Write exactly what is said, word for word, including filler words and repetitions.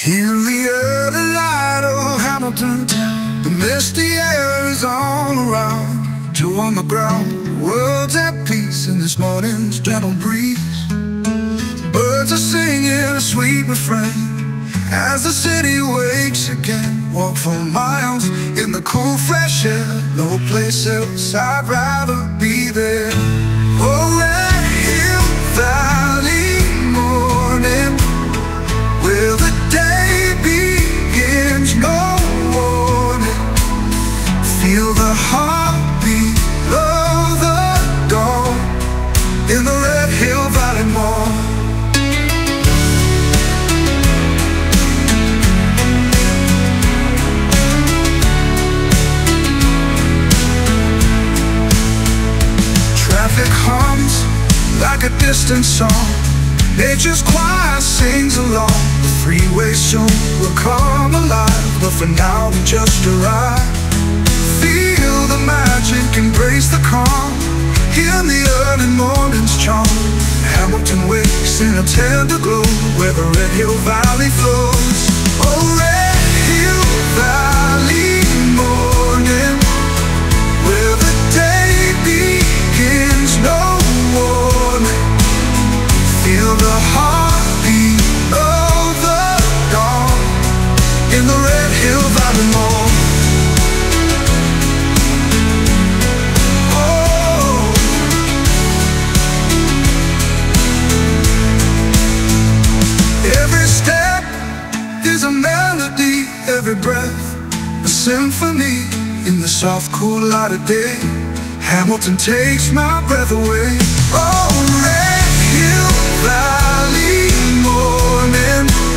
In the early light of Hamilton town, the misty air is all around. Two on the ground, the world's at peace in this morning's gentle breeze. Birds are singing a sweet refrain as the city wakes again. Walk for miles in the cool fresh air, no place else I'd rather be there. Oh, Red Hill Valley morning, where the day begins, no warning. Feel the heartbeat of the dawn in the Red Hill Valley Mall. Traffic hums like a distant song, nature's choir sings along. The freeway soon will come alive, but for now we just arrive. Feel the magic, embrace the calm, hear the early morning's charm. Hamilton wakes in a tender glow where the Red Hill Valley flows. Oh, Red Hill Valley morning, where the day begins, no warning. Feel the heartbeat of the dawn in the Red Hill Valley Mall. Oh, every step is a melody, every breath a symphony. In the soft cool light of day, Hamilton takes my breath away. Oh, Red Hill Valley morning,